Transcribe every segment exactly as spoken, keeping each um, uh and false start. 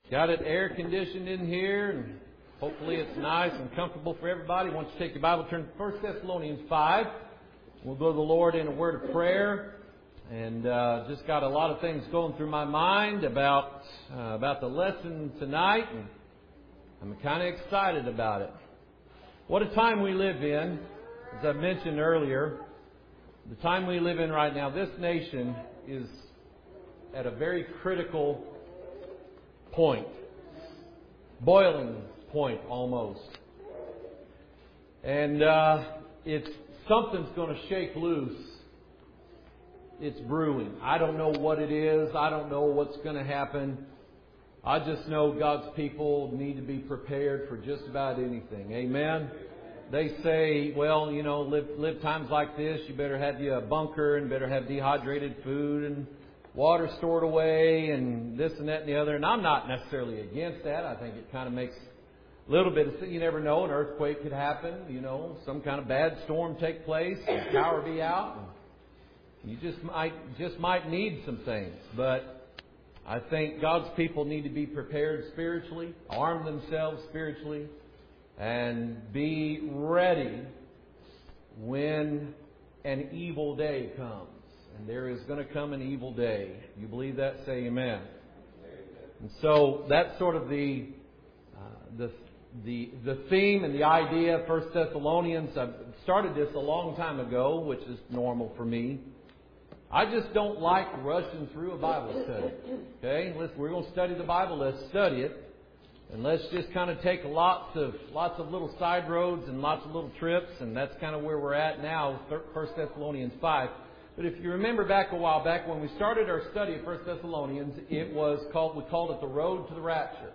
Got it air conditioned in here, and hopefully it's nice and comfortable for everybody. Once you take your Bible, turn to First Thessalonians five. We'll go to the Lord in a word of prayer. And uh, just got a lot of things going through my mind about uh, about the lesson tonight, and I'm kind of excited about it. What a time we live in, as I mentioned earlier. The time we live in right now, this nation is at a very critical point, boiling point almost, and uh, it's something's going to shake loose. It's brewing. I don't know what it is. I don't know what's going to happen. I just know God's people need to be prepared for just about anything. Amen? They say, well, you know, live, live times like this, you better have you a bunker and better have dehydrated food and water stored away and this and that and the other. And I'm not necessarily against that. I think it kind of makes a little bit of sense. You never know. An earthquake could happen. You know, some kind of bad storm take place and power be out. You just might just might need some things, but I think God's people need to be prepared spiritually, arm themselves spiritually, and be ready when an evil day comes. And there is going to come an evil day. You believe that? Say amen. And so that's sort of the uh, the the the theme and the idea of First Thessalonians. I started this a long time ago, which is normal for me. I just don't like rushing through a Bible study. Okay, listen, we're going to study the Bible. Let's study it, and let's just kind of take lots of lots of little side roads and lots of little trips, and that's kind of where we're at now. First Thessalonians five. But if you remember back a while back when we started our study of First Thessalonians, it was called we called it the Road to the Rapture.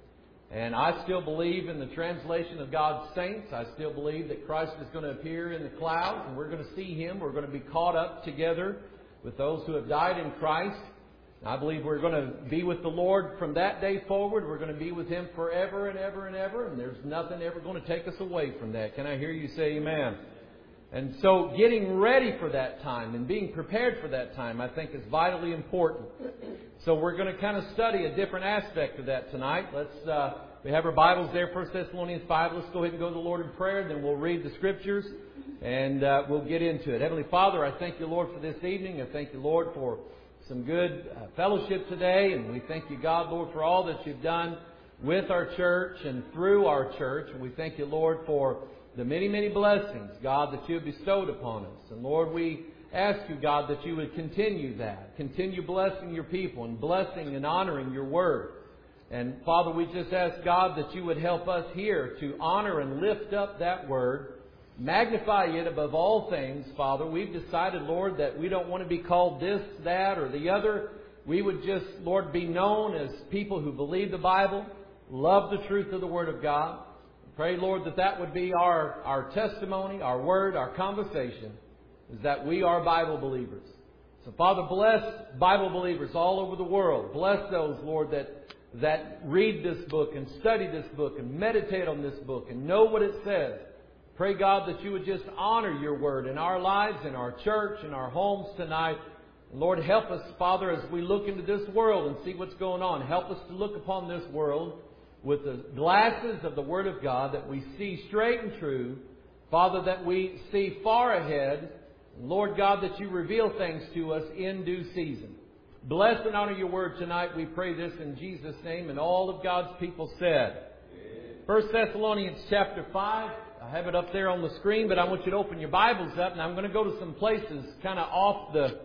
And I still believe in the translation of God's saints. I still believe that Christ is going to appear in the clouds, and we're going to see Him. We're going to be caught up together with those who have died in Christ. I believe we're going to be with the Lord from that day forward. We're going to be with Him forever and ever and ever. And there's nothing ever going to take us away from that. Can I hear you say amen? And so getting ready for that time and being prepared for that time, I think, is vitally important. So we're going to kind of study a different aspect of that tonight. Let's uh, we have our Bibles there, First Thessalonians five. Let's go ahead and go to the Lord in prayer. Then we'll read the Scriptures. And uh, we'll get into it. Heavenly Father, I thank you, Lord, for this evening. I thank you, Lord, for some good uh, fellowship today. And we thank you, God, Lord, for all that you've done with our church and through our church. And we thank you, Lord, for the many, many blessings, God, that you have bestowed upon us. And Lord, we ask you, God, that you would continue that. Continue blessing your people and blessing and honoring your word. And Father, we just ask, God, that you would help us here to honor and lift up that word. Magnify it above all things, Father. We've decided, Lord, that we don't want to be called this, that, or the other. We would just, Lord, be known as people who believe the Bible, love the truth of the Word of God. Pray, Lord, that that would be our, our testimony, our word, our conversation, is that we are Bible believers. So, Father, bless Bible believers all over the world. Bless those, Lord, that, that read this book and study this book and meditate on this book and know what it says. Pray, God, that you would just honor your word in our lives, in our church, in our homes tonight. And Lord, help us, Father, as we look into this world and see what's going on. Help us to look upon this world with the glasses of the Word of God, that we see straight and true. Father, that we see far ahead. And Lord God, that you reveal things to us in due season. Bless and honor your word tonight. We pray this in Jesus' name. And all of God's people said. First Thessalonians chapter five. I have it up there on the screen, but I want you to open your Bibles up, and I'm going to go to some places kind of off the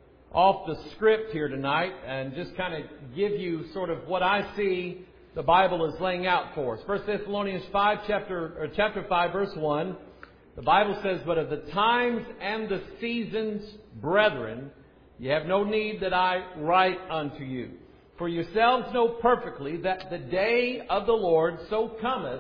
off the script here tonight, and just kind of give you sort of what I see the Bible is laying out for us. First Thessalonians five, chapter or chapter five, verse one. The Bible says, "But of the times and the seasons, brethren, ye have no need that I write unto you. For yourselves know perfectly that the day of the Lord so cometh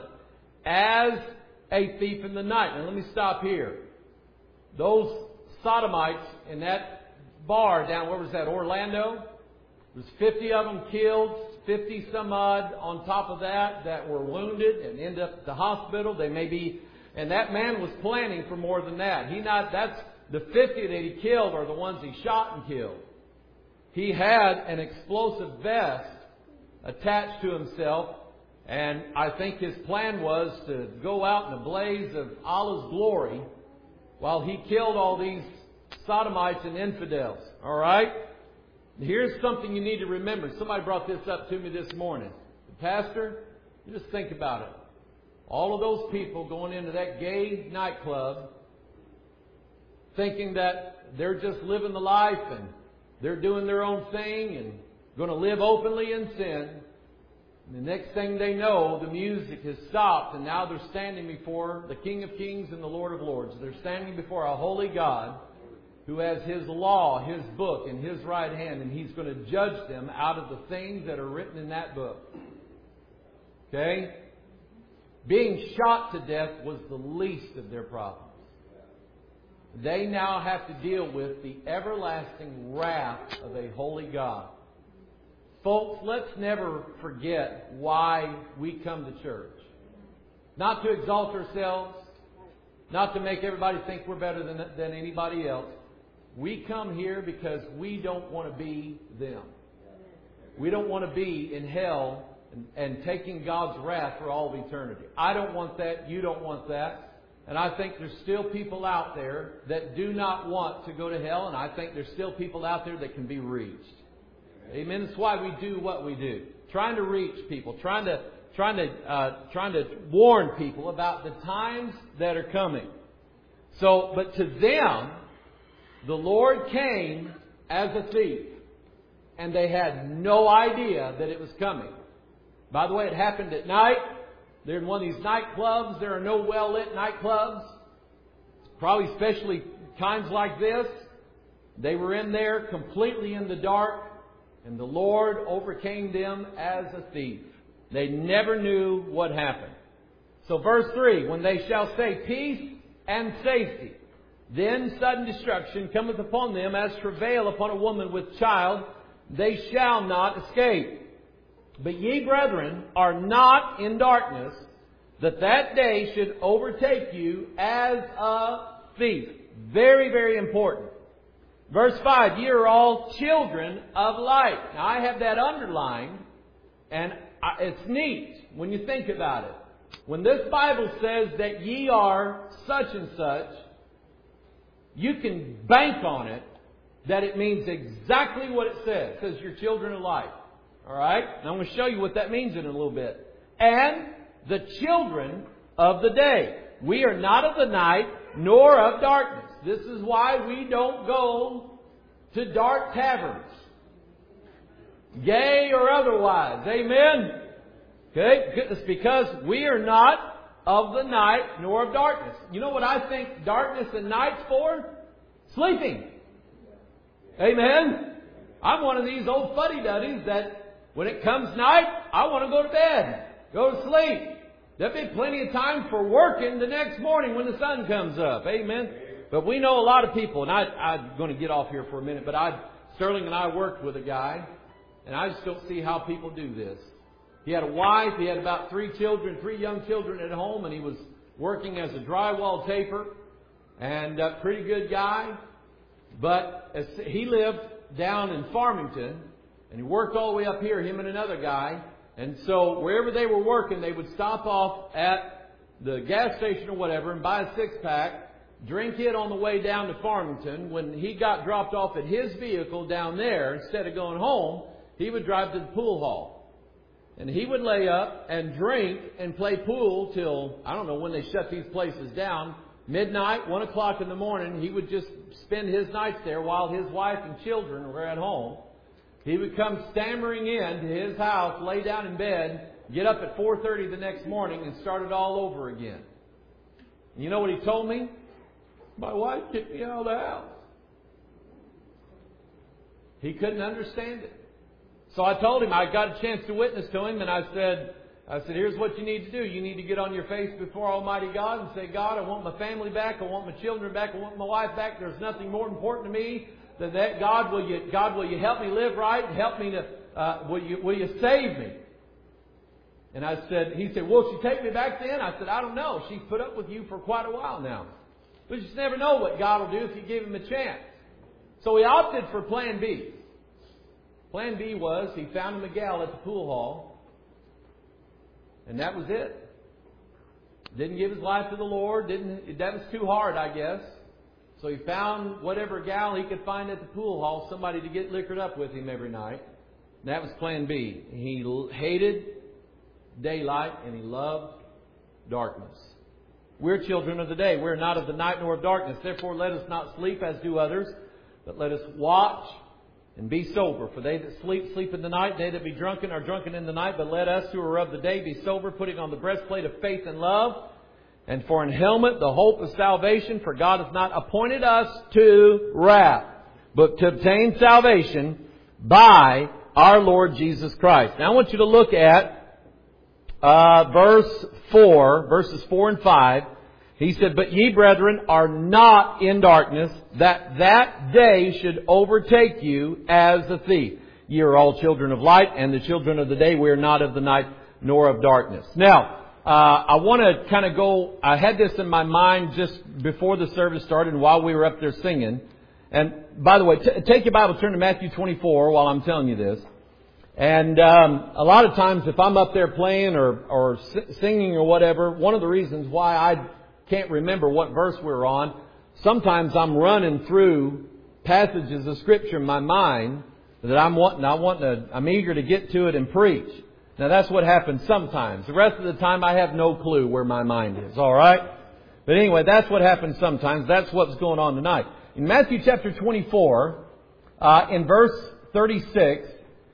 as a thief in the night." Now let me stop here. Those sodomites in that bar down, where was that, Orlando? There was fifty of them killed, fifty some odd on top of that that were wounded and ended up at the hospital. They may be, and that man was planning for more than that. He not, that's the fifty that he killed are the ones he shot and killed. He had an explosive vest attached to himself. And I think his plan was to go out in a blaze of Allah's glory while he killed all these sodomites and infidels. All right? Here's something you need to remember. Somebody brought this up to me this morning. Pastor, you just think about it. All of those people going into that gay nightclub thinking that they're just living the life and they're doing their own thing and going to live openly in sin. And the next thing they know, the music has stopped and now they're standing before the King of Kings and the Lord of Lords. They're standing before a holy God who has His law, His book in His right hand, and He's going to judge them out of the things that are written in that book. Okay? Being shot to death was the least of their problems. They now have to deal with the everlasting wrath of a holy God. Folks, let's never forget why we come to church. Not to exalt ourselves, not to make everybody think we're better than, than anybody else. We come here because we don't want to be them. We don't want to be in hell and, and taking God's wrath for all of eternity. I don't want that. You don't want that. And I think there's still people out there that do not want to go to hell. And I think there's still people out there that can be reached. Amen. That's why we do what we do. Trying to reach people. Trying to, trying to, uh, trying to warn people about the times that are coming. So, but to them, the Lord came as a thief. And they had no idea that it was coming. By the way, it happened at night. They're in one of these nightclubs. There are no well-lit nightclubs. Probably especially times like this. They were in there completely in the dark. And the Lord overcame them as a thief. They never knew what happened. So verse three, when they shall say peace and safety, then sudden destruction cometh upon them as travail upon a woman with child. They shall not escape. But ye, brethren, are not in darkness, that that day should overtake you as a thief. Very, very important. Verse five, ye are all children of light. Now I have that underlined, and it's neat when you think about it. When this Bible says that ye are such and such, you can bank on it that it means exactly what it says. It says you're children of light. Alright? And I'm going to show you what that means in a little bit. And the children of the day. We are not of the night, nor of darkness. This is why we don't go to dark taverns. Gay or otherwise. Amen? Okay? It's because we are not of the night, nor of darkness. You know what I think darkness and night's for? Sleeping. Amen? I'm one of these old fuddy-duddies that when it comes night, I want to go to bed. Go to sleep. There'll be plenty of time for working the next morning when the sun comes up. Amen? But we know a lot of people, and I, I'm going to get off here for a minute, but I, Sterling and I worked with a guy, and I just don't see how people do this. He had a wife, he had about three children, three young children at home, and he was working as a drywall taper, and a pretty good guy. But as he lived down in Farmington, and he worked all the way up here, him and another guy. And so wherever they were working, they would stop off at the gas station or whatever and buy a six-pack, drink it on the way down to Farmington. When he got dropped off at his vehicle down there, instead of going home, he would drive to the pool hall. And he would lay up and drink and play pool till, I don't know when they shut these places down, midnight, one o'clock in the morning. He would just spend his nights there while his wife and children were at home. He would come stammering in to his house, lay down in bed, get up at four thirty the next morning and start it all over again. And you know what he told me? My wife kicked me out of the house. He couldn't understand it. So I told him, I got a chance to witness to him, and I said, I said, here's what you need to do. You need to get on your face before Almighty God and say, God, I want my family back. I want my children back. I want my wife back. There's nothing more important to me than that. God, will you, God, will you help me live right? Help me to, uh, will you, will you save me? And I said, he said, will she take me back then? I said, I don't know. She's put up with you for quite a while now. But you just never know what God will do if you give him a chance. So he opted for plan B. Plan B was he found him a gal at the pool hall. And that was it. Didn't give his life to the Lord. Didn't. That was too hard, I guess. So he found whatever gal he could find at the pool hall, somebody to get liquored up with him every night. And that was Plan B. He hated daylight and he loved darkness. We're children of the day. We're not of the night nor of darkness. Therefore, let us not sleep as do others, but let us watch and be sober. For they that sleep, sleep in the night. They that be drunken are drunken in the night. But let us who are of the day be sober, putting on the breastplate of faith and love, and for an helmet the hope of salvation. For God hath not appointed us to wrath, but to obtain salvation by our Lord Jesus Christ. Now I want you to look at uh, verse four, verses four and five. He said, "But ye, brethren, are not in darkness, that that day should overtake you as a thief. Ye are all children of light, and the children of the day. We are not of the night, nor of darkness." Now, uh, I want to kind of go, I had this in my mind just before the service started and while we were up there singing. And by the way, t- take your Bible, turn to Matthew twenty-four while I'm telling you this. And um, a lot of times if I'm up there playing or, or singing or whatever, one of the reasons why I can't remember what verse we're on, sometimes I'm running through passages of Scripture in my mind that I'm wanting, I want to, I'm eager to get to it and preach. Now that's what happens sometimes. The rest of the time I have no clue where my mind is, all right? But anyway, that's what happens sometimes. That's what's going on tonight. In Matthew chapter twenty-four, uh, in verse thirty-six,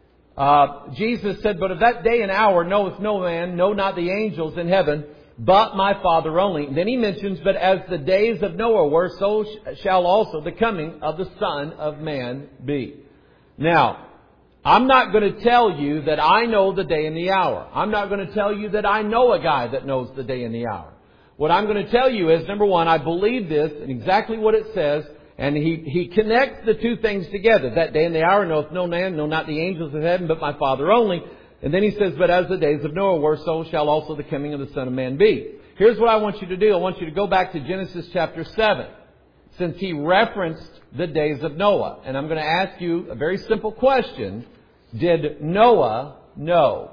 uh, Jesus said, "But of that day and hour knoweth no man, no not the angels in heaven, but my Father only." And then he mentions, "But as the days of Noah were, so shall also the coming of the Son of Man be." Now, I'm not going to tell you that I know the day and the hour. I'm not going to tell you that I know a guy that knows the day and the hour. What I'm going to tell you is, number one, I believe this and exactly what it says. And he, he connects the two things together. That day and the hour knoweth no man, no not the angels of heaven, but my Father only. And then he says, "But as the days of Noah were, so shall also the coming of the Son of Man be." Here's what I want you to do. I want you to go back to Genesis chapter seven. Since he referenced the days of Noah. And I'm going to ask you a very simple question. Did Noah know?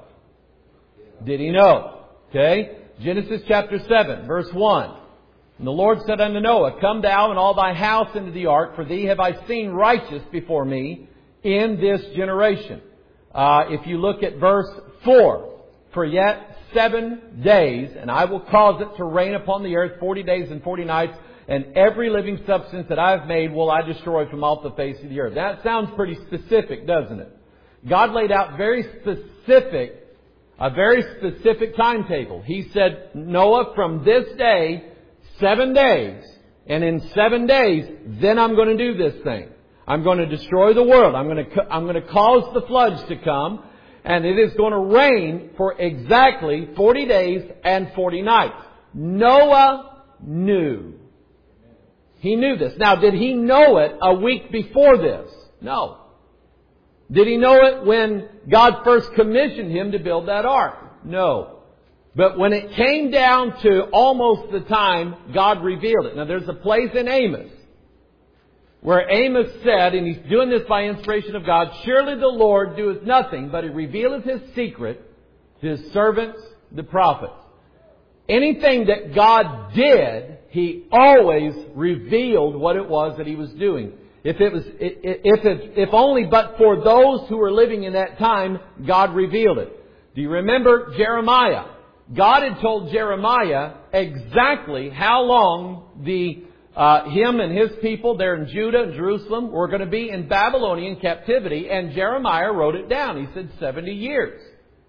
Did he know? Okay? Genesis chapter seven, verse one. "And the Lord said unto Noah, Come thou and all thy house into the ark, for thee have I seen righteous before me in this generation." Uh, if you look at verse four, "For yet seven days, and I will cause it to rain upon the earth forty days and forty nights, and every living substance that I have made will I destroy from off the face of the earth." That sounds pretty specific, doesn't it? God laid out very specific, a very specific timetable. He said, "Noah, from this day, seven days, and in seven days, then I'm going to do this thing. I'm going to destroy the world. I'm going to, I'm going to cause the floods to come, and it is going to rain for exactly forty days and forty nights." Noah knew. He knew this. Now, did he know it a week before this? No. Did he know it when God first commissioned him to build that ark? No. But when it came down to almost the time, God revealed it. Now there's a place in Amos where Amos said, and he's doing this by inspiration of God, "Surely the Lord doeth nothing, but He revealeth His secret to His servants, the prophets." Anything that God did, He always revealed what it was that He was doing. If it was, if it, if only but for those who were living in that time, God revealed it. Do you remember Jeremiah? God had told Jeremiah exactly how long the uh, him and his people there in Judah and Jerusalem were going to be in Babylonian captivity, and Jeremiah wrote it down. He said seventy years.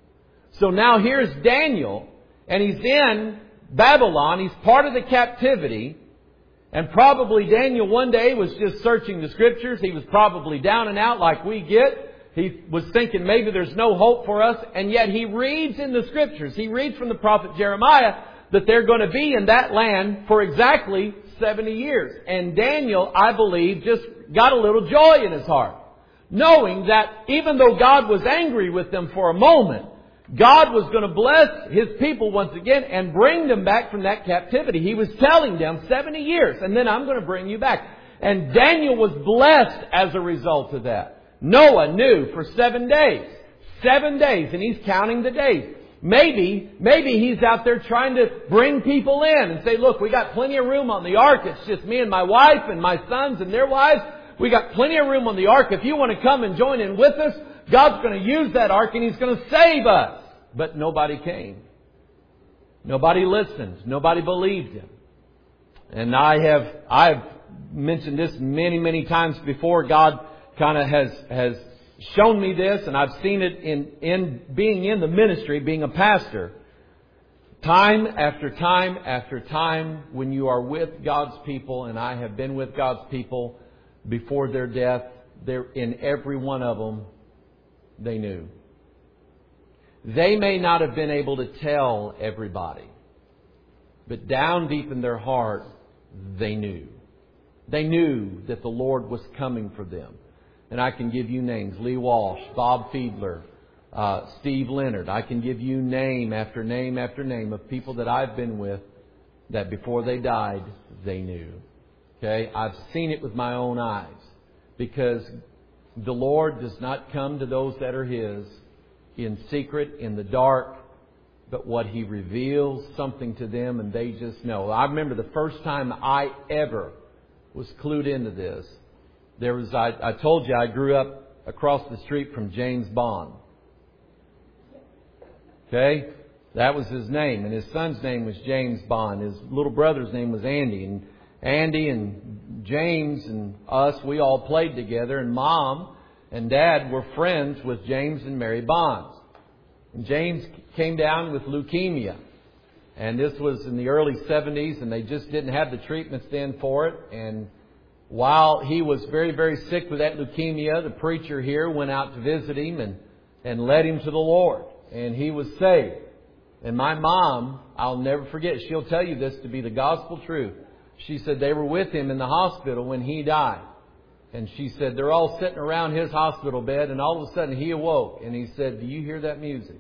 So now here's Daniel, and he's in Babylon. He's part of the captivity. And probably Daniel one day was just searching the Scriptures. He was probably down and out like we get. He was thinking maybe there's no hope for us. And yet he reads in the Scriptures, he reads from the prophet Jeremiah that they're going to be in that land for exactly seventy years. And Daniel, I believe, just got a little joy in his heart, knowing that even though God was angry with them for a moment, God was going to bless His people once again and bring them back from that captivity. He was telling them seventy years, and then I'm going to bring you back. And Daniel was blessed as a result of that. Noah knew for seven days. Seven days, and he's counting the days. Maybe, maybe he's out there trying to bring people in and say, look, we got plenty of room on the ark. It's just me and my wife and my sons and their wives. We got plenty of room on the ark. If you want to come and join in with us, God's going to use that ark and He's going to save us. But nobody came. Nobody listened. Nobody believed Him. And I have, I've mentioned this many, many times before. God kind of has, has shown me this, and I've seen it in, in being in the ministry, being a pastor. Time after time after time, when you are with God's people, and I have been with God's people before their death, they're in every one of them, they knew. They may not have been able to tell everybody, but down deep in their heart, they knew. They knew that the Lord was coming for them. And I can give you names. Lee Walsh, Bob Fiedler, uh, Steve Leonard. I can give you name after name after name of people that I've been with that before they died, they knew. Okay? I've seen it with my own eyes. Because the Lord does not come to those that are His in secret, in the dark, but what He reveals something to them and they just know. I remember the first time I ever was clued into this. There was, I, I told you I grew up across the street from James Bond. Okay? That was his name. And his son's name was James Bond. His little brother's name was Andy. And Andy and James and us, we all played together. And Mom and Dad were friends with James and Mary Bonds. And James came down with leukemia. And this was in the early seventies. And they just didn't have the treatments then for it. And while he was very, very sick with that leukemia, the preacher here went out to visit him and, and led him to the Lord. And he was saved. And my mom, I'll never forget, she'll tell you this to be the gospel truth. She said they were with him in the hospital when he died. And she said they're all sitting around his hospital bed, and all of a sudden he awoke. And he said, "Do you hear that music?"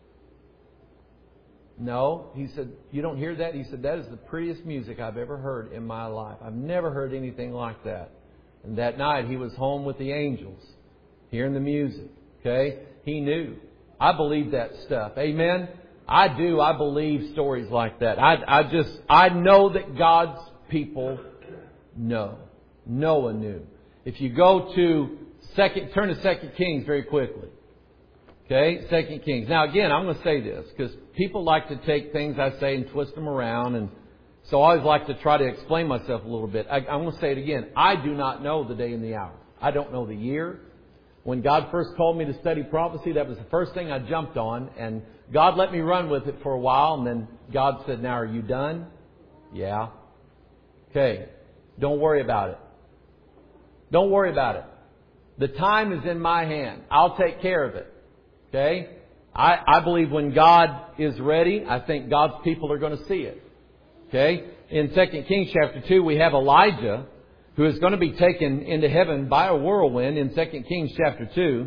No. He said, "You don't hear that?" He said, "That is the prettiest music I've ever heard in my life. I've never heard anything like that." And that night he was home with the angels, hearing the music. Okay? He knew. I believe that stuff. Amen? I do. I believe stories like that. I, I just, I know that God's people know. Noah knew. If you go to second, turn to Second Kings very quickly. Okay, Second Kings. Now again, I'm going to say this because people like to take things I say and twist them around, and so I always like to try to explain myself a little bit. I, I'm going to say it again. I do not know the day and the hour. I don't know the year. When God first called me to study prophecy, that was the first thing I jumped on, and God let me run with it for a while, and then God said, "Now are you done?" Yeah. Okay. Don't worry about it. Don't worry about it. The time is in my hand. I'll take care of it. Okay? I, I believe when God is ready, I think God's people are going to see it. Okay? In Second Kings chapter two, we have Elijah, who is going to be taken into heaven by a whirlwind in Second Kings chapter two.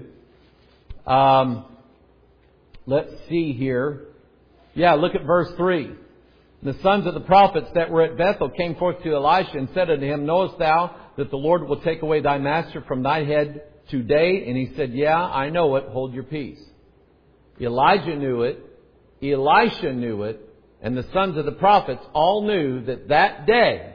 Um, let's see here. Yeah, look at verse three. The sons of the prophets that were at Bethel came forth to Elisha and said unto him, "Knowest thou that the Lord will take away thy master from thy head today?" And he said, "Yeah, I know it. Hold your peace." Elijah knew it. Elisha knew it. And the sons of the prophets all knew that that day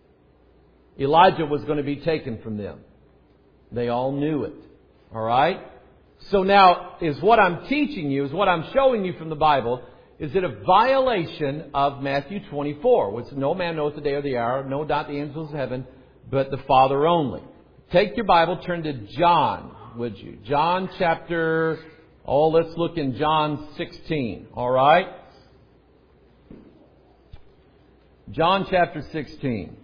Elijah was going to be taken from them. They all knew it. All right? So now, is what I'm teaching you, is what I'm showing you from the Bible, is it a violation of Matthew twenty-four, which no man knows the day or the hour, no, not the angels of heaven, but the Father only. Take your Bible, turn to John, would you? John chapter, oh, let's look in John sixteen, all right? John chapter sixteen.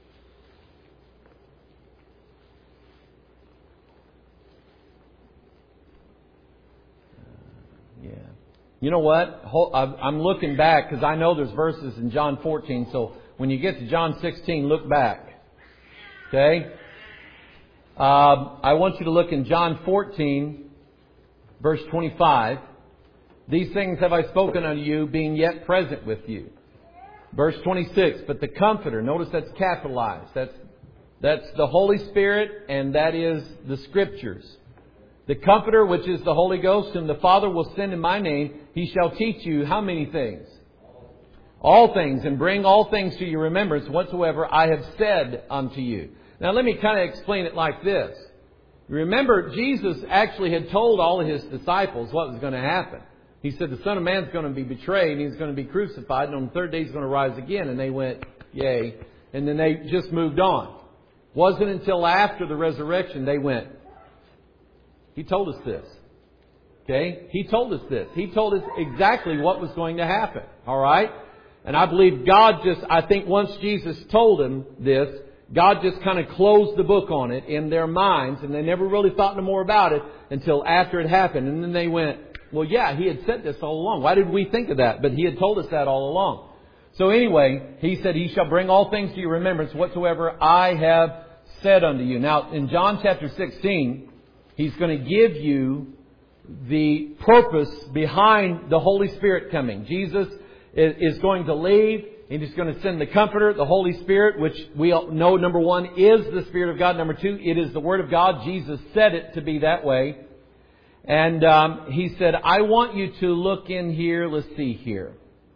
Yeah. You know what? I'm looking back because I know there's verses in John fourteen. So when you get to John sixteen, look back. Okay? Um, I want you to look in John fourteen, verse twenty-five. "These things have I spoken unto you, being yet present with you." Verse twenty-six, "But the Comforter," notice that's capitalized. That's, that's the Holy Spirit, and that is the Scriptures. The Comforter, which is the Holy Ghost, whom the Father will send in my name, He shall teach you how many things? All things, and bring all things to your remembrance whatsoever I have said unto you. Now let me kind of explain it like this. Remember, Jesus actually had told all of His disciples what was going to happen. He said the Son of Man's going to be betrayed, and He's going to be crucified, and on the third day He's going to rise again. And they went, yay. And then they just moved on. Wasn't until after the resurrection they went, He told us this. Okay? He told us this. He told us exactly what was going to happen. All right? And I believe God just, I think once Jesus told them this, God just kind of closed the book on it in their minds, and they never really thought no more about it until after it happened. And then they went, well, yeah, He had said this all along. Why did we think of that? But He had told us that all along. So anyway, He said, He shall bring all things to your remembrance whatsoever I have said unto you. Now, in John chapter sixteen, He's going to give you the purpose behind the Holy Spirit coming. Jesus is going to leave, and He's going to send the Comforter, the Holy Spirit, which we know, number one, is the Spirit of God. Number two, it is the Word of God. Jesus said it to be that way. And um, He said, I want you to look in here. Let's see here.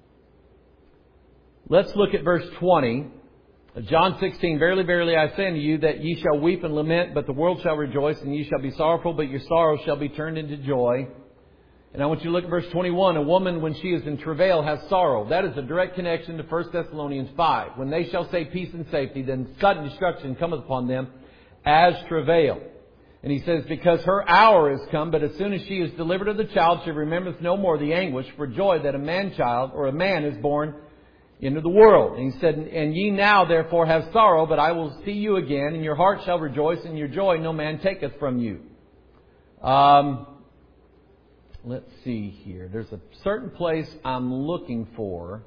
Let's look at verse twenty. John sixteen, Verily, verily, I say unto you that ye shall weep and lament, but the world shall rejoice, and ye shall be sorrowful, but your sorrow shall be turned into joy. And I want you to look at verse twenty-one. A woman, when she is in travail, has sorrow. That is a direct connection to First Thessalonians five. When they shall say peace and safety, then sudden destruction cometh upon them as travail. And he says, because her hour is come, but as soon as she is delivered of the child, she remembereth no more the anguish for joy that a man-child or a man is born into the world. And he said, and ye now therefore have sorrow, but I will see you again, and your heart shall rejoice, and your joy no man taketh from you. Um... Let's see here. There's a certain place I'm looking for.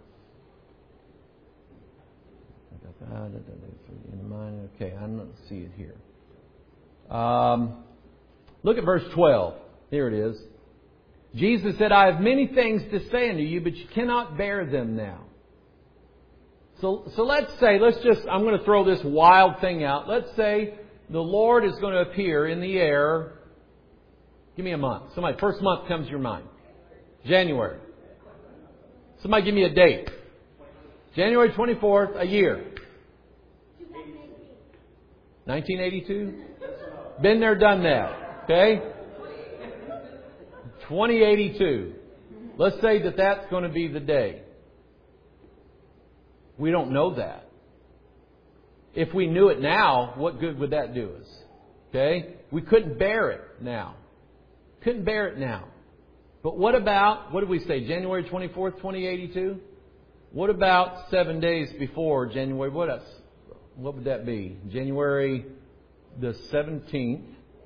Okay, I don't see it here. Um, look at verse twelve. Here it is. Jesus said, I have many things to say unto you, but you cannot bear them now. So, so let's say, let's just, I'm going to throw this wild thing out. Let's say the Lord is going to appear in the air. Give me a month. Somebody, first month comes to your mind. January. Somebody give me a date. January twenty-fourth, a year. nineteen eighty-two? Been there, done that. Okay? twenty eighty-two. Let's say that that's going to be the day. We don't know that. If we knew it now, what good would that do us? Okay? We couldn't bear it now. Couldn't bear it now. But what about, what did we say, January twenty-fourth, twenty eighty-two? What about seven days before January? What else? What would that be? January the seventeenth,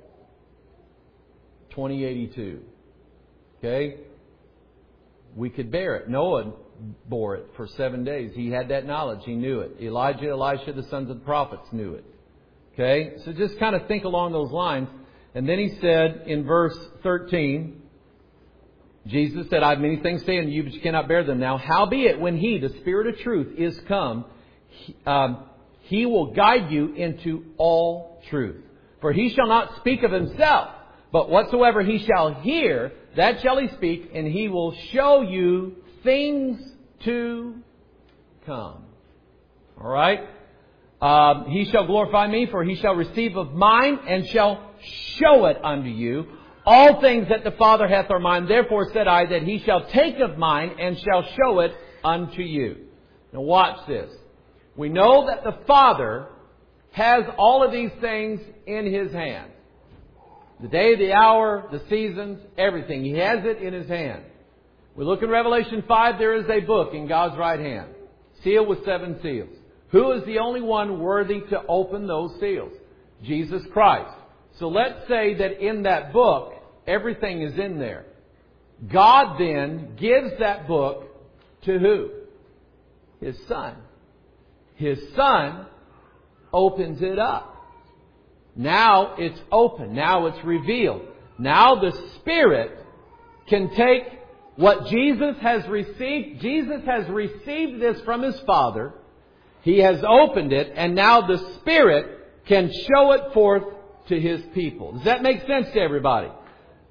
twenty eighty-two. Okay? We could bear it. Noah bore it for seven days. He had that knowledge. He knew it. Elijah, Elisha, the sons of the prophets knew it. Okay? So just kind of think along those lines. And then he said in verse thirteen, Jesus said, I have many things to say unto you, but you cannot bear them now. Howbeit, when He, the Spirit of truth, is come, he, um, he will guide you into all truth. For He shall not speak of Himself, but whatsoever He shall hear, that shall He speak, and He will show you things to come. All right? Um, he shall glorify Me, for He shall receive of mine, and shall show it unto you. All things that the Father hath are mine. Therefore said I that He shall take of mine, and shall show it unto you. Now watch this. We know that the Father has all of these things in His hand. The day, the hour, the seasons, everything. He has it in His hand. We look in Revelation five, there is a book in God's right hand, sealed with seven seals. Who is the only one worthy to open those seals? Jesus Christ. So let's say that in that book, everything is in there. God then gives that book to who? His Son. His Son opens it up. Now it's open. Now it's revealed. Now the Spirit can take what Jesus has received. Jesus has received this from His Father. He has opened it, and now the Spirit can show it forth to His people. Does that make sense to everybody?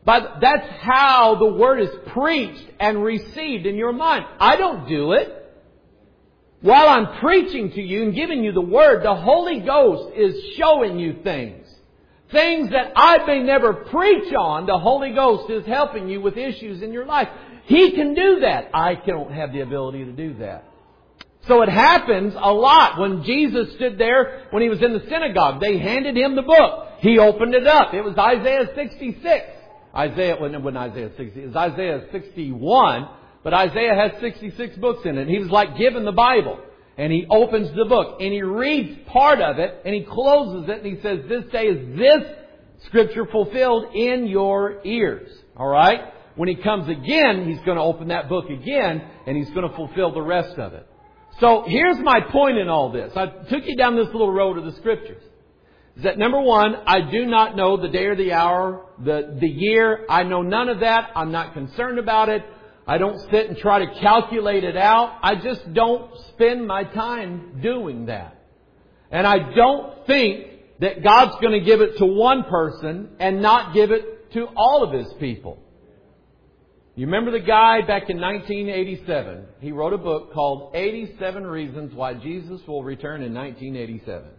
But that's how the Word is preached and received in your mind. I don't do it. While I'm preaching to you and giving you the Word, the Holy Ghost is showing you things. Things that I may never preach on, the Holy Ghost is helping you with issues in your life. He can do that. I don't have the ability to do that. So it happens a lot. When Jesus stood there, when He was in the synagogue, they handed Him the book. He opened it up. It was Isaiah sixty-six. Isaiah, well, it wasn't Isaiah sixty, it was Isaiah sixty-one. But Isaiah has sixty-six books in it. He was like given the Bible. And he opens the book and he reads part of it and he closes it and he says, this day is this scripture fulfilled in your ears. Alright? When he comes again, he's going to open that book again and he's going to fulfill the rest of it. So here's my point in all this. I took you down this little road of the scriptures. Is that number one, I do not know the day or the hour, the, the year. I know none of that. I'm not concerned about it. I don't sit and try to calculate it out. I just don't spend my time doing that. And I don't think that God's going to give it to one person and not give it to all of His people. You remember the guy back in nineteen eighty-seven? He wrote a book called eighty-seven Reasons Why Jesus Will Return in nineteen eighty-seven.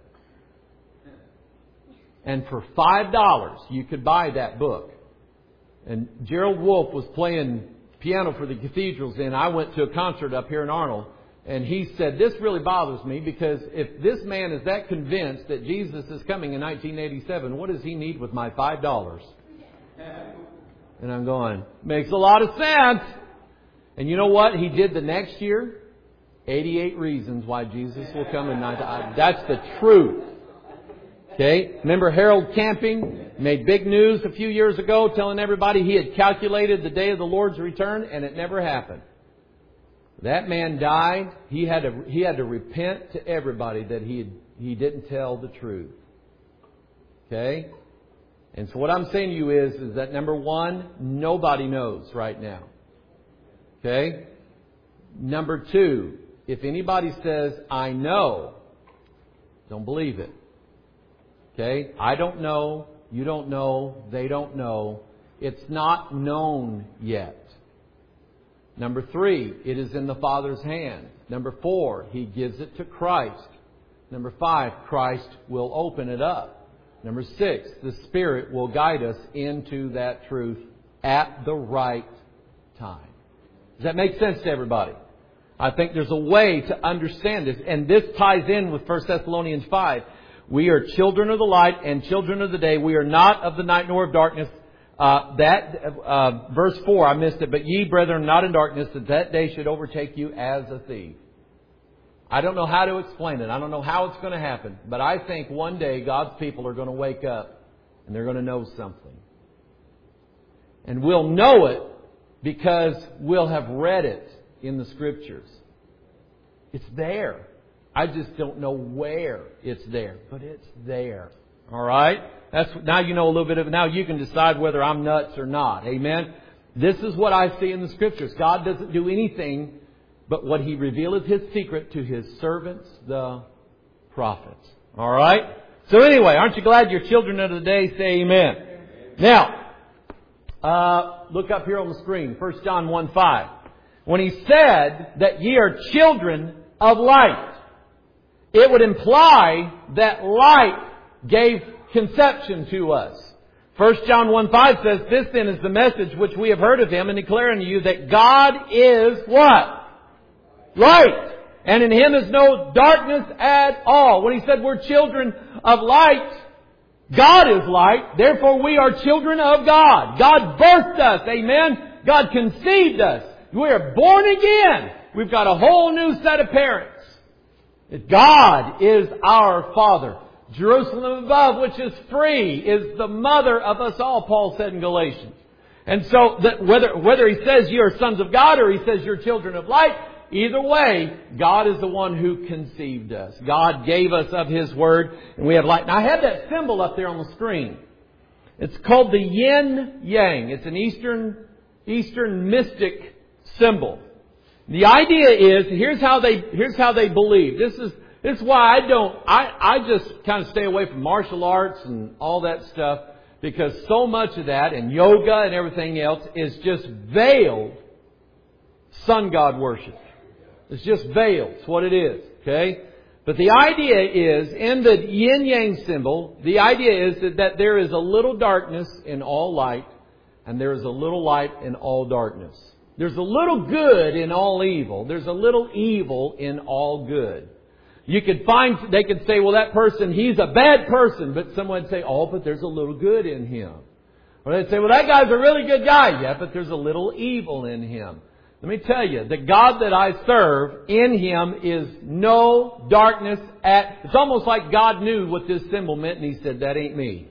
And for five dollars you could buy that book. And Gerald Wolfe was playing piano for the cathedrals, and I went to a concert up here in Arnold, and he said, this really bothers me because if this man is that convinced that Jesus is coming in nineteen eighty-seven, what does he need with my five dollars? And I'm going, makes a lot of sense. And you know what he did the next year? eighty-eight Reasons Why Jesus Will Come in nineteen... That's the truth. Okay, remember Harold Camping made big news a few years ago telling everybody he had calculated the day of the Lord's return and it never happened. That man died. He had to, he had to repent to everybody that he, had, he didn't tell the truth. Okay? And so what I'm saying to you is, is that number one, nobody knows right now. Okay? Number two, if anybody says, I know, don't believe it. Okay? I don't know. You don't know. They don't know. It's not known yet. Number three, it is in the Father's hand. Number four, He gives it to Christ. Number five, Christ will open it up. Number six, the Spirit will guide us into that truth at the right time. Does that make sense to everybody? I think there's a way to understand this. And this ties in with First Thessalonians five. We are children of the light and children of the day. We are not of the night nor of darkness. Uh, that uh, verse four, I missed it. But ye, brethren, not in darkness, that that day should overtake you as a thief. I don't know how to explain it. I don't know how it's going to happen. But I think one day God's people are going to wake up and they're going to know something. And we'll know it because we'll have read it in the Scriptures. It's there. I just don't know where it's there, but it's there. All right? That's now you know a little bit of it. Now you can decide whether I'm nuts or not. Amen? This is what I see in the Scriptures. God doesn't do anything but what He revealeth His secret to His servants, the prophets. All right? So anyway, aren't you glad you're children of the day? Say amen. Amen. Now, uh, look up here on the screen. First John one five. When He said that ye are children of light, it would imply that light gave conception to us. First John one five says, this then is the message which we have heard of Him and declare unto you that God is what? Light. And in Him is no darkness at all. When He said we're children of light, God is light. Therefore we are children of God. God birthed us. Amen. God conceived us. We are born again. We've got a whole new set of parents. God is our Father. Jerusalem above, which is free, is the mother of us all, Paul said in Galatians. And so that whether, whether he says you are sons of God or he says you're children of light, either way, God is the one who conceived us. God gave us of His Word, and we have light. Now I have that symbol up there on the screen. It's called the yin yang. It's an Eastern, Eastern mystic symbol. The idea is, here's how they, here's how they believe. This is, this is why I don't, I, I just kind of stay away from martial arts and all that stuff. Because so much of that, and yoga and everything else, is just veiled sun god worship. It's just veiled. It's what it is. Okay? But the idea is, in the yin-yang symbol, the idea is that, that there is a little darkness in all light, and there is a little light in all darkness. There's a little good in all evil. There's a little evil in all good. You could find, they could say, well, that person, he's a bad person. But someone would say, oh, but there's a little good in him. Or they'd say, well, that guy's a really good guy. Yeah, but there's a little evil in him. Let me tell you, the God that I serve, in Him is no darkness at... It's almost like God knew what this symbol meant and He said, that ain't me.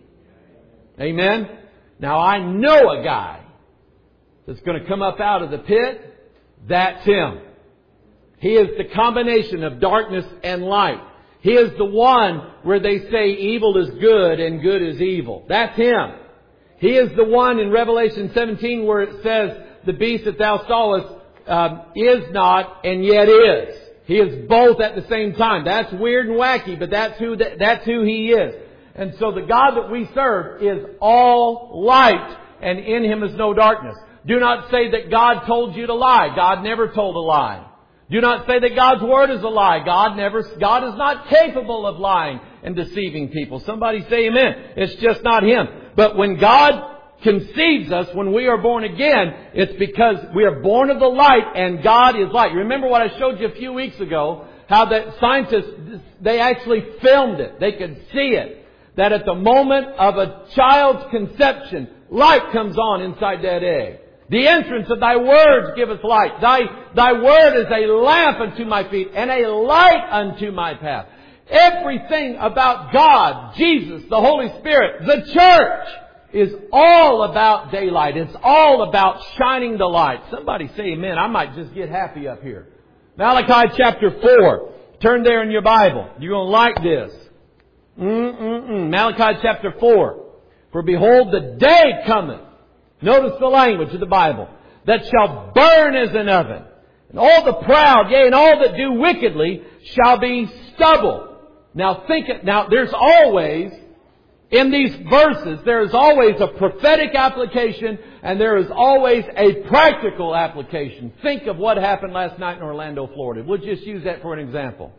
Amen? Now I know a guy that's going to come up out of the pit. That's Him. He is the combination of darkness and light. He is the one where they say evil is good and good is evil. That's Him. He is the one in Revelation seventeen where it says, the beast that thou sawest um, is not and yet is. He is both at the same time. That's weird and wacky, but that's who that, that's who He is. And so the God that we serve is all light, and in Him is no darkness. Do not say that God told you to lie. God never told a lie. Do not say that God's Word is a lie. God never, God is not capable of lying and deceiving people. Somebody say amen. It's just not Him. But when God conceives us, when we are born again, it's because we are born of the light and God is light. You remember what I showed you a few weeks ago? How that scientists, they actually filmed it. They could see it. That at the moment of a child's conception, light comes on inside that egg. The entrance of Thy words giveth light. Thy, Thy word is a lamp unto my feet and a light unto my path. Everything about God, Jesus, the Holy Spirit, the church is all about daylight. It's all about shining the light. Somebody say amen. I might just get happy up here. Malachi chapter four. Turn there in your Bible. You're going to like this. Mm-mm-mm. Malachi chapter four. For behold, the day cometh. Notice the language of the Bible. That shall burn as an oven. And all the proud, yea, and all that do wickedly shall be stubble. Now think it. Now there's always, in these verses, there is always a prophetic application and there is always a practical application. Think of what happened last night in Orlando, Florida. We'll just use that for an example.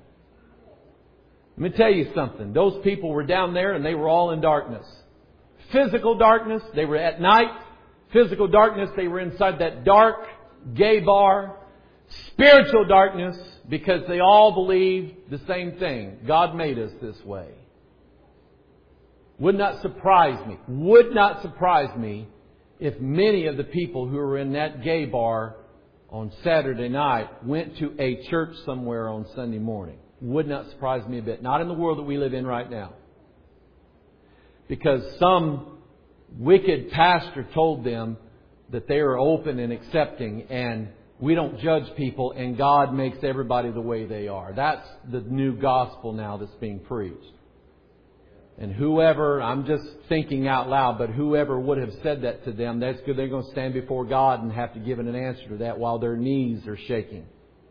Let me tell you something. Those people were down there and they were all in darkness. Physical darkness. They were at night. Physical darkness. They were inside that dark gay bar. Spiritual darkness, because they all believed the same thing. God made us this way. Would not surprise me, would not surprise me if many of the people who were in that gay bar on Saturday night went to a church somewhere on Sunday morning. Would not surprise me a bit. Not in the world that we live in right now. Because some wicked pastor told them that they are open and accepting and we don't judge people and God makes everybody the way they are. That's the new gospel now that's being preached. And whoever, I'm just thinking out loud, but whoever would have said that to them, that's good. They're going to stand before God and have to give an answer to that while their knees are shaking.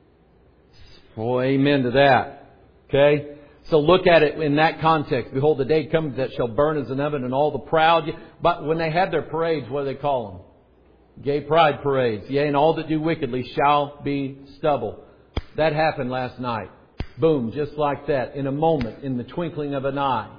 Oh, amen to that. Okay? So look at it in that context. Behold, the day comes that shall burn as an oven and all the proud. But when they have their parades, what do they call them? Gay pride parades. Yea, and all that do wickedly shall be stubble. That happened last night. Boom, just like that. In a moment, in the twinkling of an eye.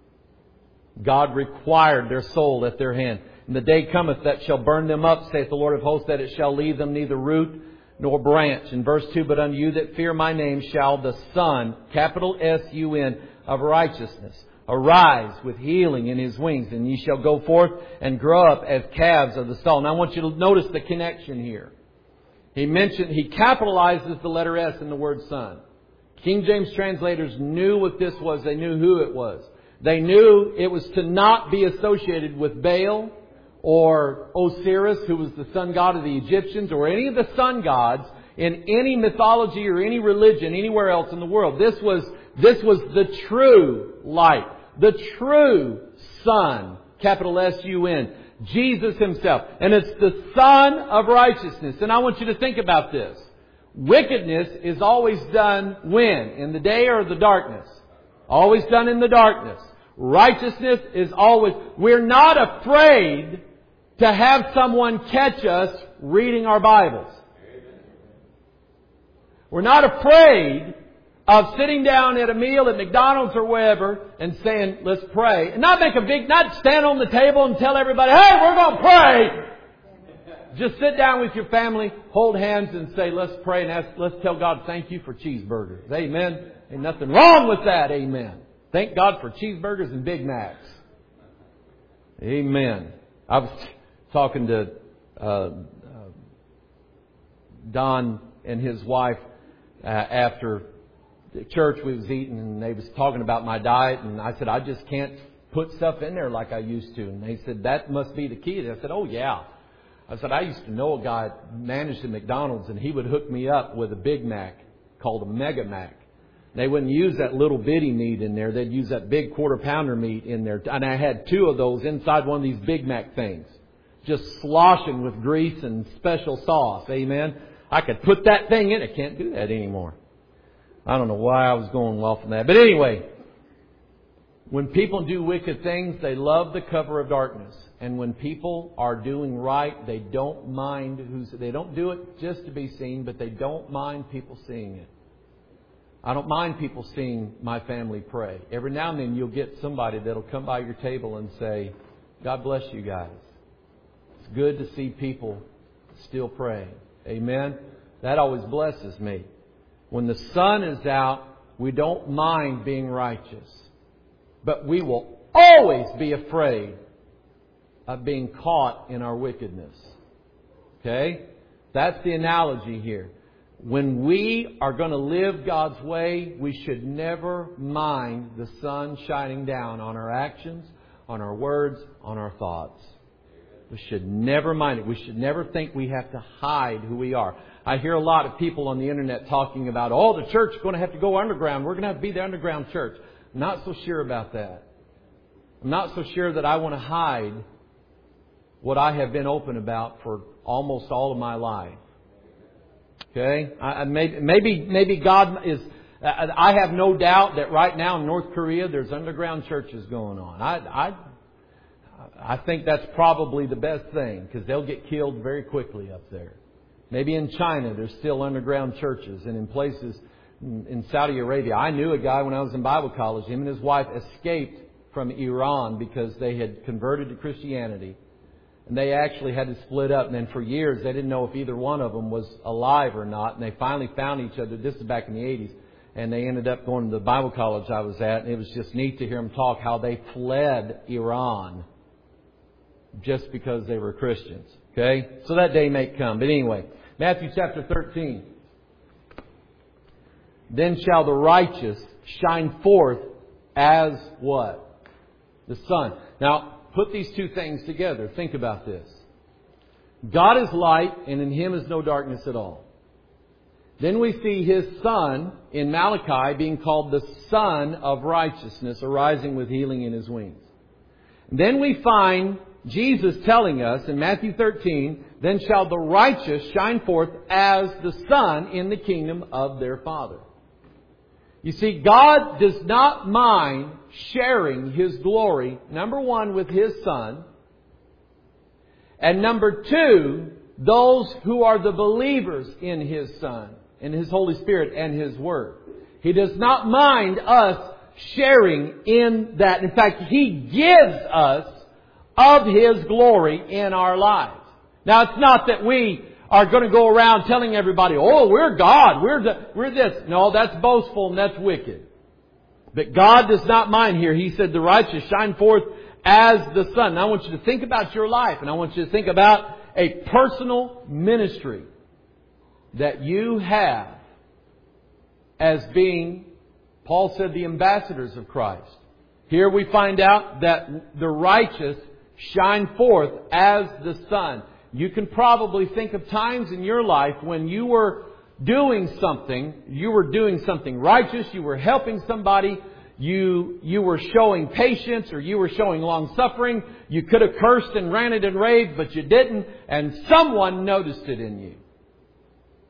God required their soul at their hand. And the day cometh that shall burn them up, saith the Lord of hosts, that it shall leave them neither root nor branch. In verse two, but unto you that fear my name shall the Son, capital S U N, of righteousness, arise with healing in His wings, and ye shall go forth and grow up as calves of the stall. Now I want you to notice the connection here. He mentioned, he capitalizes the letter S in the word Son. King James translators knew what this was. They knew who it was. They knew it was to not be associated with Baal or Osiris, who was the sun god of the Egyptians, or any of the sun gods in any mythology or any religion anywhere else in the world. This was, this was the true light, the true Son, capital S U N, Jesus Himself. And it's the Son of righteousness. And I want you to think about this. Wickedness is always done when? In the day or the darkness? Always done in the darkness. Righteousness is always... We're not afraid to have someone catch us reading our Bibles. We're not afraid of sitting down at a meal at McDonald's or wherever and saying, let's pray. And not make a big, not stand on the table and tell everybody, hey, we're going to pray. Just sit down with your family, hold hands and say, let's pray and ask, let's tell God thank you for cheeseburgers. Amen. Ain't nothing wrong with that. Amen. Thank God for cheeseburgers and Big Macs. Amen. I was talking to uh, uh, Don and his wife uh, after the church we was eating, and they was talking about my diet, and I said, I just can't put stuff in there like I used to. And they said, that must be the key. And I said, oh yeah. I said, I used to know a guy managed at McDonald's, and he would hook me up with a Big Mac called a Mega Mac. They wouldn't use that little bitty meat in there. They'd use that big quarter pounder meat in there. And I had two of those inside one of these Big Mac things, just sloshing with grease and special sauce. Amen. I could put that thing in. I can't do that anymore. I don't know why I was going off on that. But anyway, when people do wicked things, they love the cover of darkness. And when people are doing right, they don't mind who's, they don't do it just to be seen, but they don't mind people seeing it. I don't mind people seeing my family pray. Every now and then you'll get somebody that'll come by your table and say, God bless you guys. It's good to see people still praying. Amen. That always blesses me. When the sun is out, we don't mind being righteous. But we will always be afraid of being caught in our wickedness. Okay? That's the analogy here. When we are going to live God's way, we should never mind the sun shining down on our actions, on our words, on our thoughts. We should never mind it. We should never think we have to hide who we are. I hear a lot of people on the internet talking about, oh, the church is going to have to go underground. We're going to have to be the underground church. I'm not so sure about that. I'm not so sure that I want to hide what I have been open about for almost all of my life. Okay? I, maybe, maybe, maybe God is... I have no doubt that right now in North Korea there's underground churches going on. I, I, I think that's probably the best thing because they'll get killed very quickly up there. Maybe in China there's still underground churches, and in places in Saudi Arabia. I knew a guy when I was in Bible college. Him and his wife escaped from Iran because they had converted to Christianity. And they actually had to split up. And then for years they didn't know if either one of them was alive or not. And they finally found each other. This is back in the eighties. And they ended up going to the Bible college I was at. And it was just neat to hear them talk how they fled Iran just because they were Christians. Okay? So that day may come. But anyway, Matthew chapter thirteen. Then shall the righteous shine forth as what? The sun. Now, put these two things together. Think about this. God is light, and in Him is no darkness at all. Then we see His Son in Malachi being called the Son of Righteousness, arising with healing in His wings. And then we find Jesus telling us in Matthew thirteen, then shall the righteous shine forth as the sun in the kingdom of their Father. You see, God does not mind sharing His glory, number one, with His Son. And number two, those who are the believers in His Son, in His Holy Spirit and His Word. He does not mind us sharing in that. In fact, He gives us of His glory in our lives. Now, it's not that we are going to go around telling everybody, oh, we're God, we're the, we're this. No, that's boastful and that's wicked. But God does not mind here. He said the righteous shine forth as the sun. Now I want you to think about your life, and I want you to think about a personal ministry that you have as being, Paul said, the ambassadors of Christ. Here we find out that the righteous shine forth as the sun. You can probably think of times in your life when you were doing something, you were doing something righteous, you were helping somebody, you you were showing patience, or you were showing long suffering. You could have cursed and ranted and raved, but you didn't, and someone noticed it in you.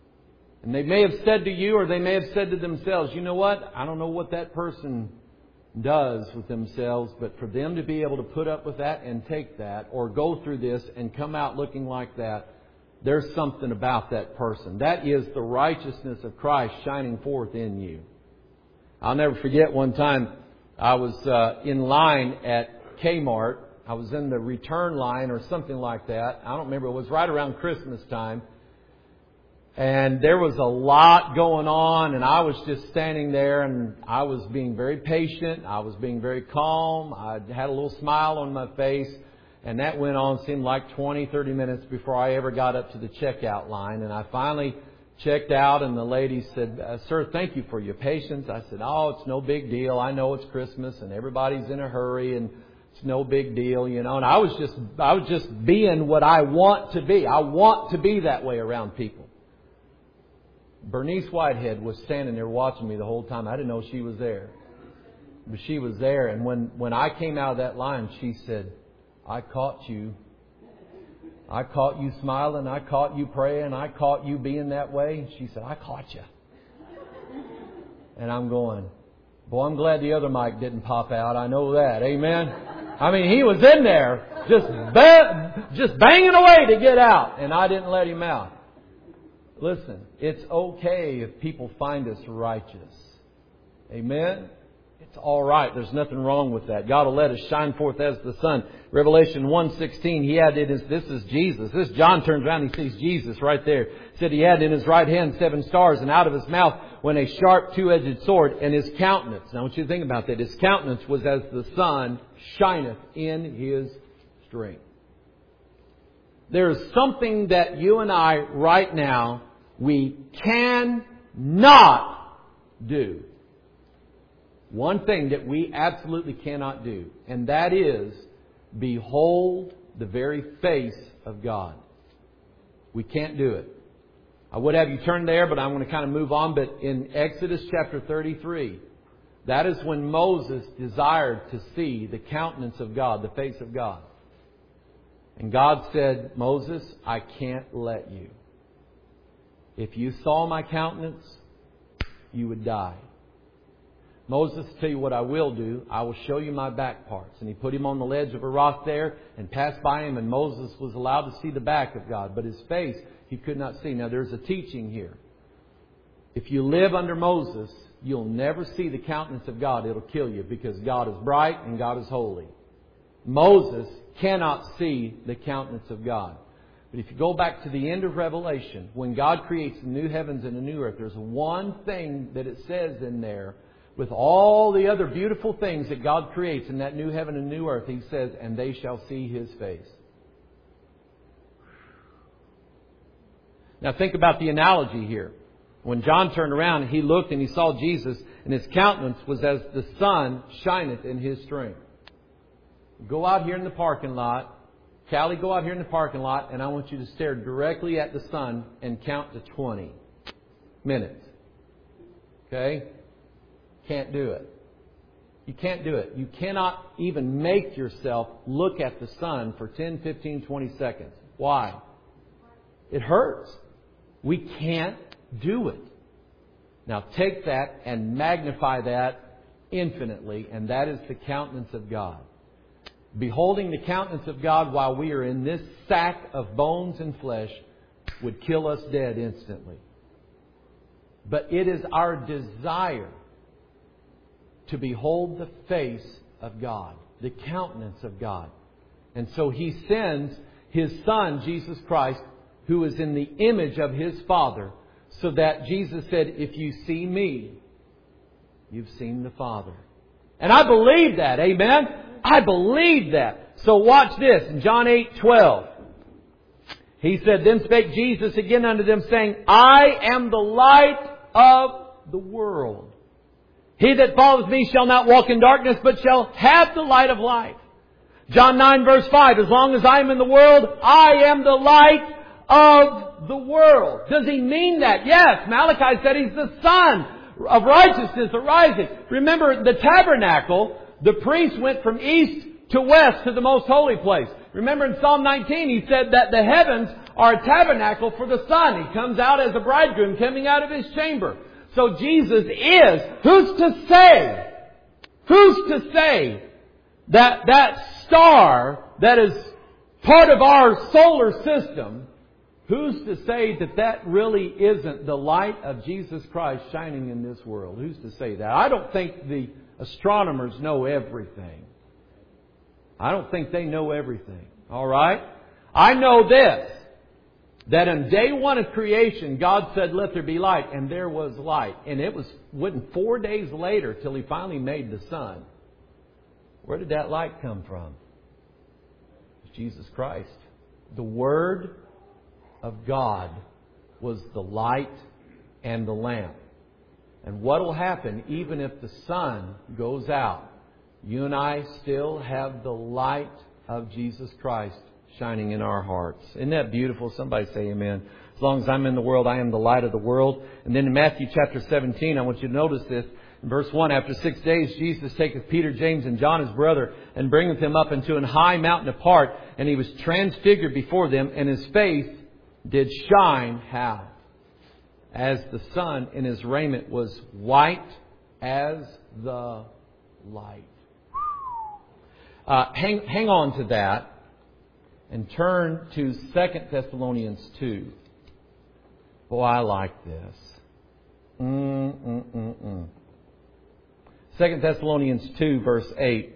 And they may have said to you, or they may have said to themselves, you know what? I don't know what that person does with themselves, but for them to be able to put up with that and take that, or go through this and come out looking like that, there's something about that person. That is the righteousness of Christ shining forth in you. I'll never forget one time I was uh, in line at Kmart. I was in the return line or something like that. I don't remember. It was right around Christmas time. And there was a lot going on, and I was just standing there, and I was being very patient. I was being very calm. I had a little smile on my face, and that went on, seemed like twenty, thirty minutes before I ever got up to the checkout line. And I finally checked out, and the lady said, "Sir, thank you for your patience." I said, "Oh, it's no big deal. I know it's Christmas, and everybody's in a hurry, and it's no big deal, you know." And I was just, I was just being what I want to be. I want to be that way around people. Bernice Whitehead was standing there watching me the whole time. I didn't know she was there. But she was there. And when, when I came out of that line, she said, "I caught you. I caught you smiling. I caught you praying. I caught you being that way." She said, "I caught you." And I'm going, boy, I'm glad the other mic didn't pop out. I know that. Amen. I mean, he was in there just, ba- just banging away to get out. And I didn't let him out. Listen, it's okay if people find us righteous. Amen? It's all right. There's nothing wrong with that. God will let us shine forth as the sun. Revelation one sixteen, He had in His, this is Jesus. This John turns around and he sees Jesus right there. He said He had in His right hand seven stars, and out of His mouth went a sharp two-edged sword, and His countenance. Now I want you to think about that. His countenance was as the sun shineth in His strength. There is something that you and I right now, we cannot do. One thing that we absolutely cannot do, and that is behold the very face of God. We can't do it. I would have you turn there, but I'm going to kind of move on. But in Exodus chapter thirty-three, that is when Moses desired to see the countenance of God, the face of God. And God said, "Moses, I can't let you. If you saw my countenance, you would die. Moses, tell you what I will do. I will show you my back parts." And He put him on the ledge of a rock there and passed by him. And Moses was allowed to see the back of God. But his face he could not see. Now there's a teaching here. If you live under Moses, you'll never see the countenance of God. It'll kill you, because God is bright and God is holy. Moses cannot see the countenance of God. But if you go back to the end of Revelation, when God creates the new heavens and the new earth, there's one thing that it says in there, with all the other beautiful things that God creates in that new heaven and new earth, He says, "And they shall see His face." Now think about the analogy here. When John turned around, he looked and he saw Jesus, and His countenance was as the sun shineth in His strength. Go out here in the parking lot. Callie, go out here in the parking lot, and I want you to stare directly at the sun and count to twenty minutes. Okay? Can't do it. You can't do it. You cannot even make yourself look at the sun for ten, fifteen, twenty seconds. Why? It hurts. We can't do it. Now take that and magnify that infinitely, and that is the countenance of God. Beholding the countenance of God while we are in this sack of bones and flesh would kill us dead instantly. But it is our desire to behold the face of God, the countenance of God. And so He sends His Son, Jesus Christ, who is in the image of His Father, so that Jesus said, "If you see me, you've seen the Father." And I believe that. Amen? I believe that. So watch this. In John eight twelve, He said, "Then spake Jesus again unto them, saying, I am the light of the world. He that follows me shall not walk in darkness, but shall have the light of life." John nine verse five, "As long as I am in the world, I am the light of the world." Does He mean that? Yes. Malachi said He's the sun of righteousness arising. Remember the tabernacle, the priest went from east to west to the most holy place. Remember in Psalm nineteen, he said that the heavens are a tabernacle for the sun. He comes out as a bridegroom coming out of his chamber. So Jesus is, who's to say Who's to say that that star that is part of our solar system, who's to say that that really isn't the light of Jesus Christ shining in this world? Who's to say that? I don't think the astronomers know everything. I don't think they know everything. All right? I know this, that on day one of creation, God said, let there be light, and there was light. And it was, wasn't four days later till He finally made the sun. Where did that light come from? It's Jesus Christ. The Word of God was the light and the lamp. And what will happen even if the sun goes out? You and I still have the light of Jesus Christ shining in our hearts. Isn't that beautiful? Somebody say amen. As long as I'm in the world, I am the light of the world. And then in Matthew chapter seventeen, I want you to notice this. In verse one, after six days, Jesus taketh Peter, James, and John his brother, and bringeth them up into an high mountain apart. And He was transfigured before them, and His face did shine, how? As the sun, and His raiment was white as the light. Uh, hang, hang on to that. And turn to Second Thessalonians two. Boy, I like this. Mm, mm, mm, mm. Second Thessalonians two, verse eight.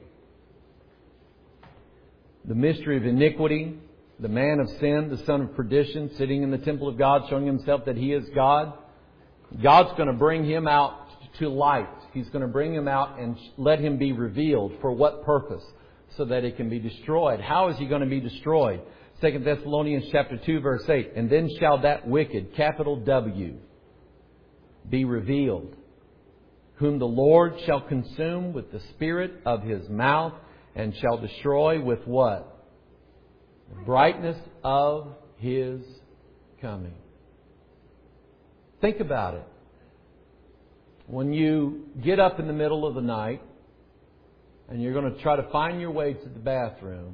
The mystery of iniquity, the man of sin, the son of perdition, sitting in the temple of God, showing himself that he is God. God's going to bring him out to light. He's going to bring him out and let him be revealed. For what purpose? So that it can be destroyed. How is he going to be destroyed? Second Thessalonians chapter two, verse eight. And then shall that wicked, capital W, be revealed, whom the Lord shall consume with the spirit of His mouth, and shall destroy with what? The brightness of His coming. Think about it. When you get up in the middle of the night, and you're going to try to find your way to the bathroom,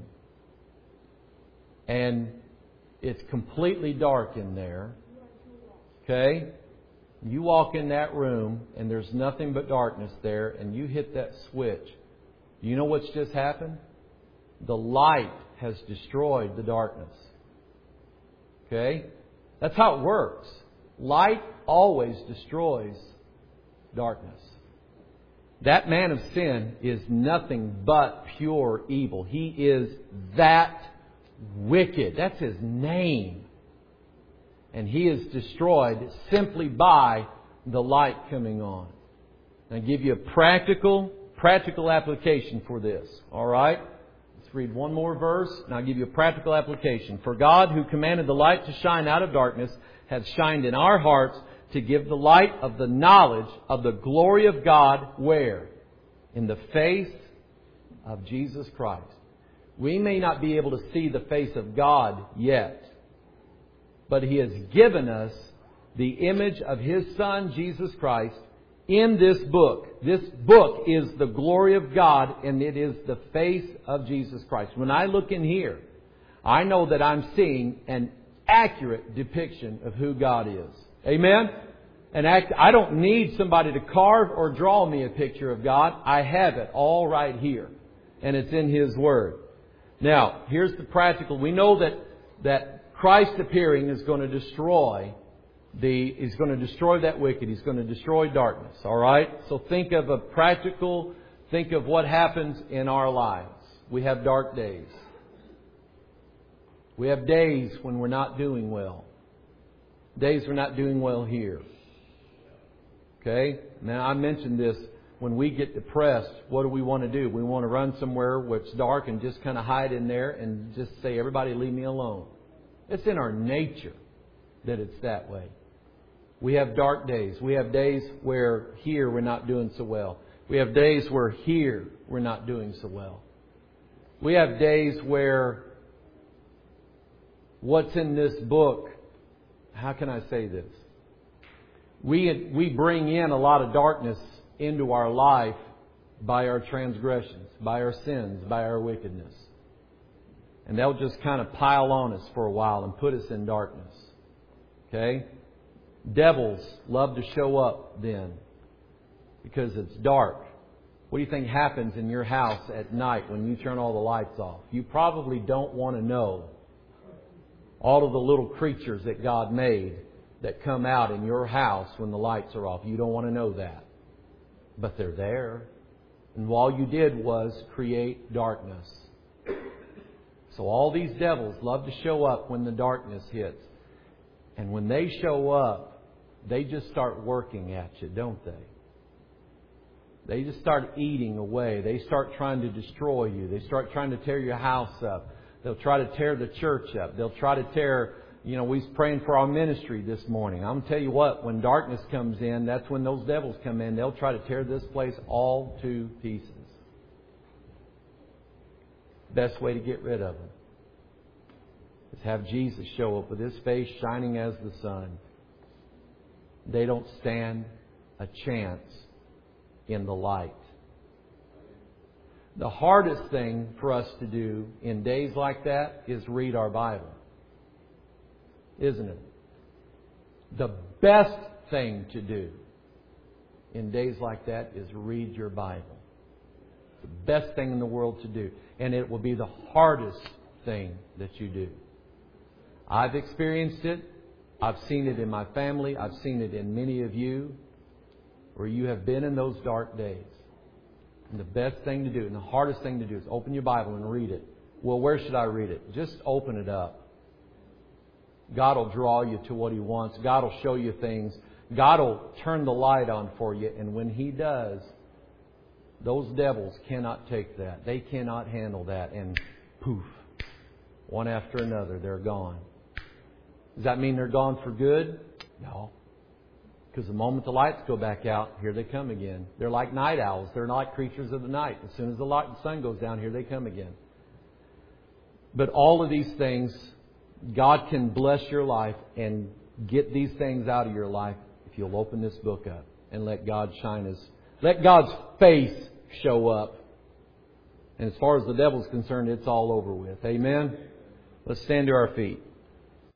and it's completely dark in there. Okay? You walk in that room, and there's nothing but darkness there, and you hit that switch. You know what's just happened? The light has destroyed the darkness. Okay? That's how it works. Light always destroys darkness. That man of sin is nothing but pure evil. He is that wicked. That's his name. And he is destroyed simply by the light coming on. And I give you a practical, practical application for this. All right? Let's read one more verse, and I'll give you a practical application. For God, who commanded the light to shine out of darkness, hath shined in our hearts to give the light of the knowledge of the glory of God, where? In the face of Jesus Christ. We may not be able to see the face of God yet, but He has given us the image of His Son, Jesus Christ, in this book. This book is the glory of God, and it is the face of Jesus Christ. When I look in here, I know that I'm seeing an accurate depiction of who God is. Amen? And I don't need somebody to carve or draw me a picture of God. I have it all right here. And it's in His Word. Now, here's the practical. We know that, that Christ appearing is going to destroy the, is going to destroy that wicked. He's going to destroy darkness. All right? So think of a practical, think of what happens in our lives. We have dark days. We have days when we're not doing well. Days we're not doing well here. Okay? Now, I mentioned this. When we get depressed, what do we want to do? We want to run somewhere where it's dark and just kind of hide in there and just say, everybody leave me alone. It's in our nature that it's that way. We have dark days. We have days where here we're not doing so well. We have days where here we're not doing so well. We have days where what's in this book, how can I say this? We, we bring in a lot of darkness into our life by our transgressions, by our sins, by our wickedness. And they'll just kind of pile on us for a while and put us in darkness. Okay? Devils love to show up then because it's dark What do you think happens in your house at night when you turn all the lights off? You probably don't want to know all of the little creatures that God made that come out in your house when the lights are off. You don't want to know that. But they're there. And all you did was create darkness. So all these devils love to show up when the darkness hits. And when they show up, they just start working at you, don't they? They just start eating away. They start trying to destroy you. They start trying to tear your house up. They'll try to tear the church up. They'll try to tear, you know, we was praying for our ministry this morning. I'm going to tell you what, when darkness comes in, that's when those devils come in. They'll try to tear this place all to pieces. Best way to get rid of them is have Jesus show up with His face shining as the sun. They don't stand a chance in the light. The hardest thing for us to do in days like that is read our Bible. Isn't it? The best thing to do in days like that is read your Bible. The best thing in the world to do. And it will be the hardest thing that you do. I've experienced it. I've seen it in my family. I've seen it in many of you where you have been in those dark days. And the best thing to do and the hardest thing to do is open your Bible and read it. Well, where should I read it? Just open it up. God will draw you to what He wants. God will show you things. God will turn the light on for you. And when He does, those devils cannot take that. They cannot handle that. And poof, one after another, they're gone. Does that mean they're gone for good? No. Because the moment the lights go back out, here they come again. They're like night owls. They're not creatures of the night. As soon as the light the sun goes down, here they come again. But all of these things, God can bless your life and get these things out of your life if you'll open this book up and let God shine His, let God's face show up. And as far as the devil's concerned, it's all over with. Amen? Let's stand to our feet.